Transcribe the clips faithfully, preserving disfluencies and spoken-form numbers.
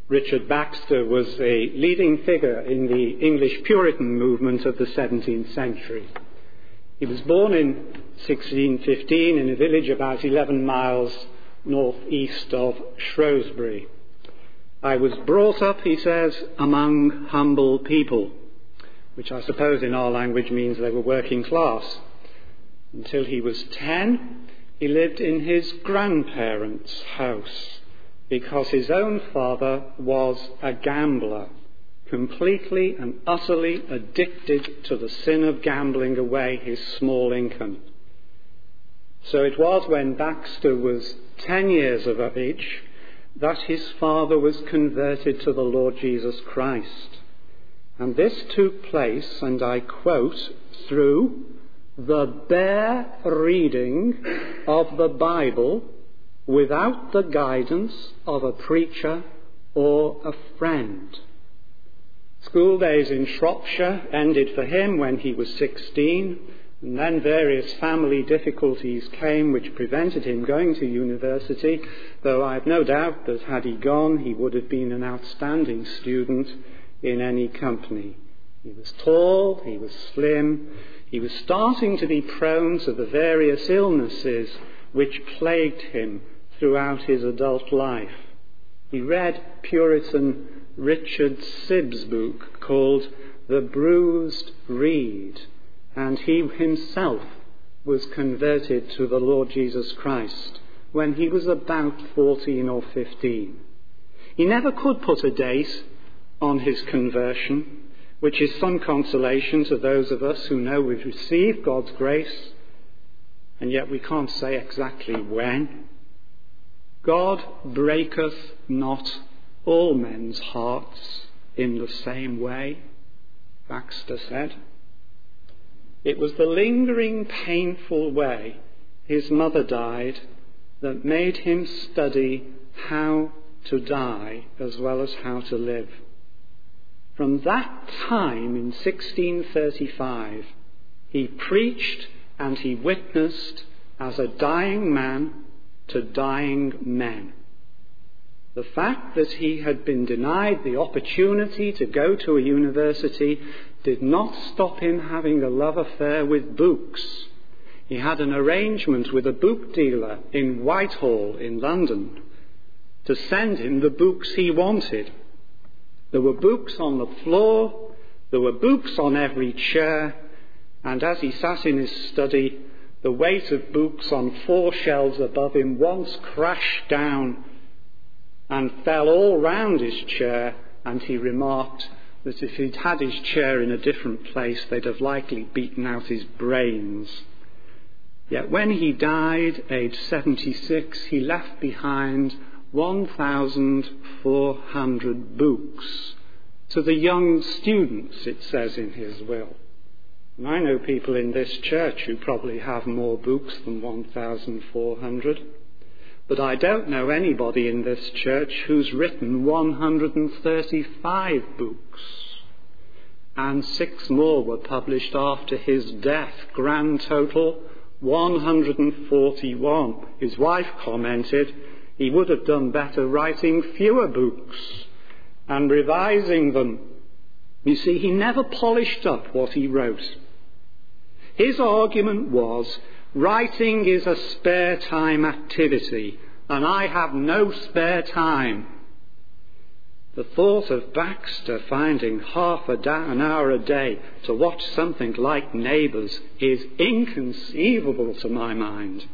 Richard Baxter was a leading figure in the English Puritan movement of the seventeenth century. He was born in sixteen fifteen in a village about eleven miles northeast of Shrewsbury. I was brought up, he says, among humble people, which I suppose in our language means they were working class. Until he was ten, he lived in his grandparents' house because his own father was a gambler, completely and utterly addicted to the sin of gambling away his small income. So it was when Baxter was ten years of age that his father was converted to the Lord Jesus Christ. And this took place, and I quote, through the bare reading of the Bible without the guidance of a preacher or a friend. School days in Shropshire ended for him when he was sixteen, and then various family difficulties came which prevented him going to university, though I have no doubt that had he gone, he would have been an outstanding student in any company. He was tall, he was slim, he was starting to be prone to the various illnesses which plagued him throughout his adult life. He read Puritan Richard Sibb's book called The Bruised Reed, and he himself was converted to the Lord Jesus Christ when he was about fourteen or fifteen. He never could put a date on his conversion, which is some consolation to those of us who know we've received God's grace, and yet we can't say exactly when. God breaketh not all men's hearts in the same way, Baxter said. It was the lingering, painful way his mother died that made him study how to die as well as how to live. From that time in sixteen thirty-five, he preached and he witnessed as a dying man to dying men. The fact that he had been denied the opportunity to go to a university did not stop him having a love affair with books. He had an arrangement with a book dealer in Whitehall in London to send him the books he wanted. There were books on the floor, there were books on every chair, and as he sat in his study, the weight of books on four shelves above him once crashed down and fell all round his chair, and he remarked that if he'd had his chair in a different place, they'd have likely beaten out his brains. Yet when he died, aged seventy-six, he left behind one thousand four hundred books to the young students, it says in his will. And I know people in this church who probably have more books than one thousand four hundred. But I don't know anybody in this church who's written one hundred thirty-five books. And six more were published after his death. Grand total, one hundred forty-one. His wife commented he would have done better writing fewer books and revising them. You see, he never polished up what he wrote. His argument was, writing is a spare time activity, and I have no spare time. The thought of Baxter finding half a da- an hour a day to watch something like Neighbours is inconceivable to my mind.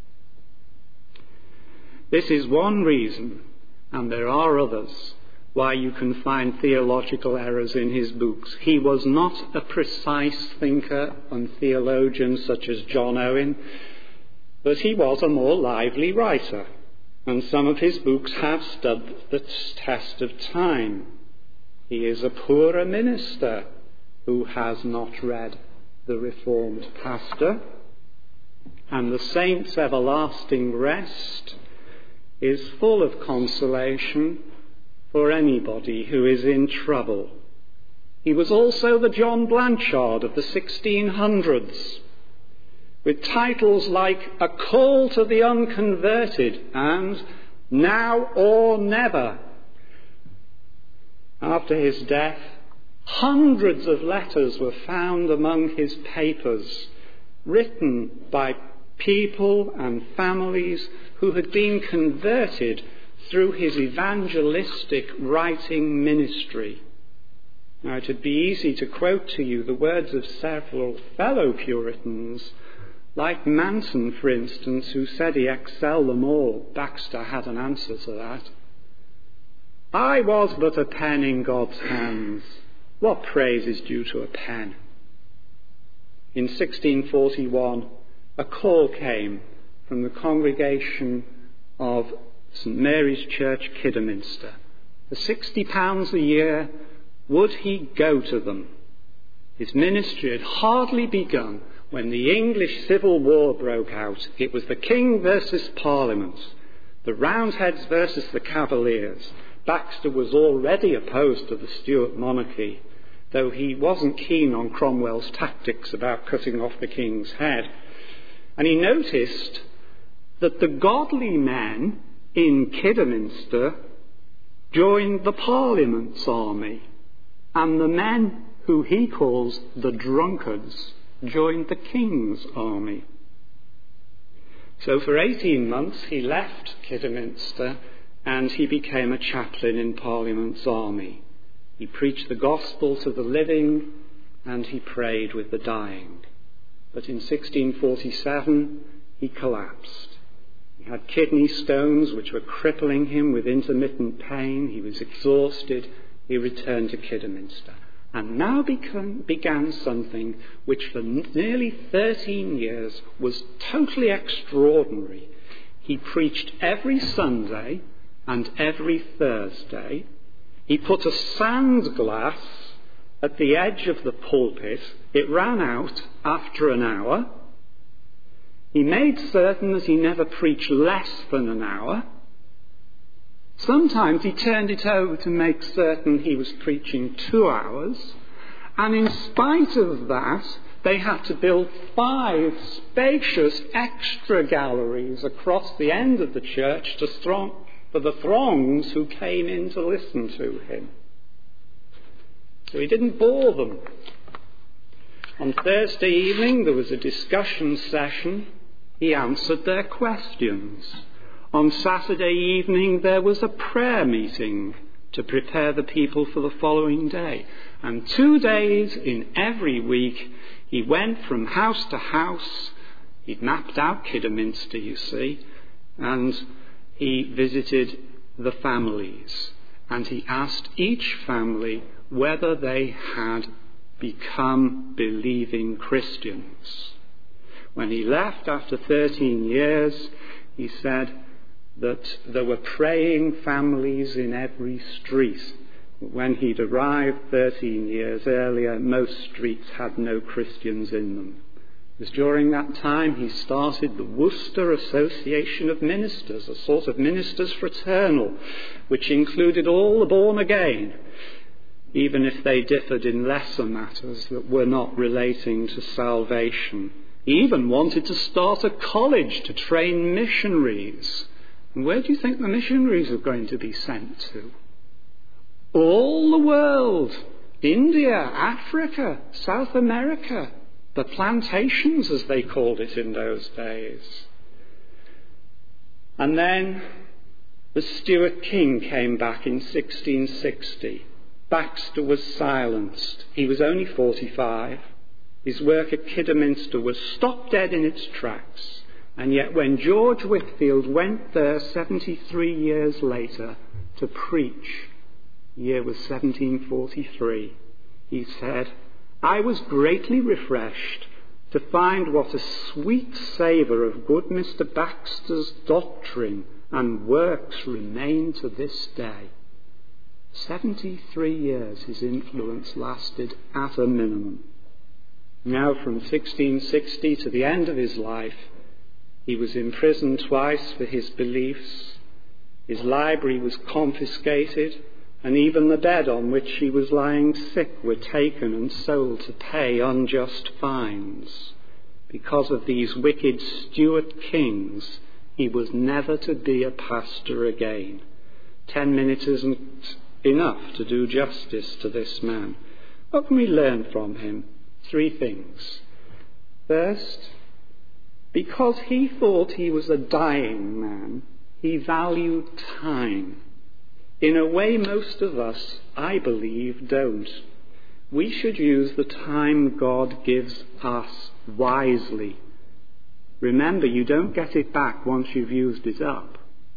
This is one reason, and there are others, why you can find theological errors in his books. He was not a precise thinker and theologian such as John Owen, but he was a more lively writer, and some of his books have stood the test of time. He is a poorer minister who has not read the Reformed Pastor, and the Saints' Everlasting Rest is full of consolation for anybody who is in trouble. He was also the John Blanchard of the sixteen hundreds, with titles like A Call to the Unconverted and Now or Never. After his death, hundreds of letters were found among his papers, written by people and families who had been converted through his evangelistic writing ministry. Now, it would be easy to quote to you the words of several fellow Puritans, like Manton, for instance, who said he excelled them all. Baxter had an answer to that. I was but a pen in God's hands. What praise is due to a pen? In sixteen forty-one, a call came from the congregation of St Mary's Church, Kidderminster. For sixty pounds a year, would he go to them? His ministry had hardly begun when the English Civil War broke out. It was the King versus Parliament, the Roundheads versus the Cavaliers. Baxter was already opposed to the Stuart monarchy, though he wasn't keen on Cromwell's tactics about cutting off the king's head. And he noticed that the godly men in Kidderminster joined the Parliament's army, and the men who he calls the drunkards joined the king's army. So for eighteen months he left Kidderminster and he became a chaplain in Parliament's army. He preached the gospel to the living and he prayed with the dying. But in sixteen forty-seven he collapsed. He had kidney stones which were crippling him with intermittent pain. He was exhausted. He returned to Kidderminster. And now began, began something which for nearly thirteen years was totally extraordinary. He preached every Sunday and every Thursday. He put a sand glass at the edge of the pulpit. It ran out after an hour. He made certain that he never preached less than an hour. Sometimes he turned it over to make certain he was preaching two hours. And in spite of that, they had to build five spacious extra galleries across the end of the church to throng, for the throngs who came in to listen to him. So he didn't bore them. On Thursday evening there was a discussion session. He answered their questions. On Saturday evening there was a prayer meeting to prepare the people for the following day. And two days in every week he went from house to house. He'd mapped out Kidderminster, you see, and he visited the families. And he asked each family whether they had become believing Christians. When he left after thirteen years, he said that there were praying families in every street. When he'd arrived thirteen years earlier, most streets had no Christians in them. It was during that time he started the Worcester Association of Ministers, a sort of ministers fraternal, which included all the born again, even if they differed in lesser matters that were not relating to salvation. He even wanted to start a college to train missionaries. And where do you think the missionaries are going to be sent to? All the world. India, Africa, South America, the plantations as they called it in those days. And then the Stuart king came back in sixteen sixty. Baxter was silenced. He was only forty-five. His work at Kidderminster was stopped dead in its tracks. And yet when George Whitfield went there seventy-three years later to preach, the year was seventeen forty-three, he said, I was greatly refreshed to find what a sweet savour of good Mister Baxter's doctrine and works remain to this day. seventy-three years his influence lasted at a minimum. Now from sixteen sixty to the end of his life, he was imprisoned twice for his beliefs. His library was confiscated, and even the bed on which he was lying sick were taken and sold to pay unjust fines. Because of these wicked Stuart kings, he was never to be a pastor again. Ten ministers and, enough to do justice to this man. What can we learn from him? Three things. First, because he thought he was a dying man, he valued time in a way most of us, I believe, don't. We should use the time God gives us wisely. Remember, you don't get it back once you've used it up.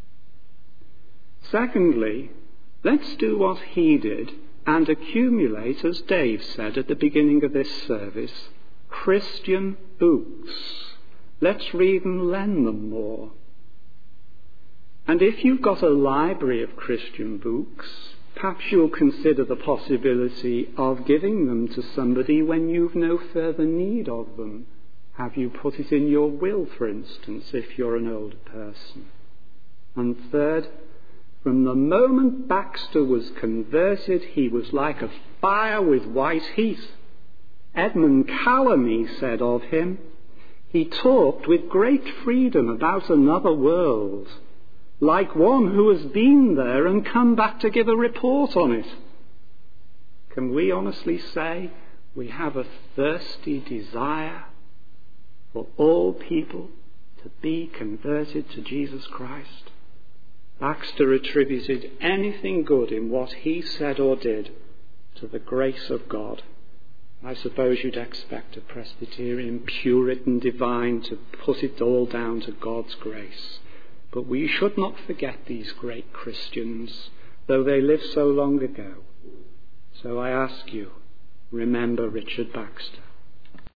Secondly, let's do what he did and accumulate, as Dave said at the beginning of this service, Christian books. Let's read and lend them more. And if you've got a library of Christian books, perhaps you'll consider the possibility of giving them to somebody when you've no further need of them. Have you put it in your will, for instance, if you're an older person? And third, from the moment Baxter was converted, he was like a fire with white heat. Edmund Calamy said of him, he talked with great freedom about another world, like one who has been there and come back to give a report on it. Can we honestly say we have a thirsty desire for all people to be converted to Jesus Christ? Baxter attributed anything good in what he said or did to the grace of God. I suppose you'd expect a Presbyterian, Puritan divine to put it all down to God's grace. But we should not forget these great Christians, though they lived so long ago. So I ask you, remember Richard Baxter.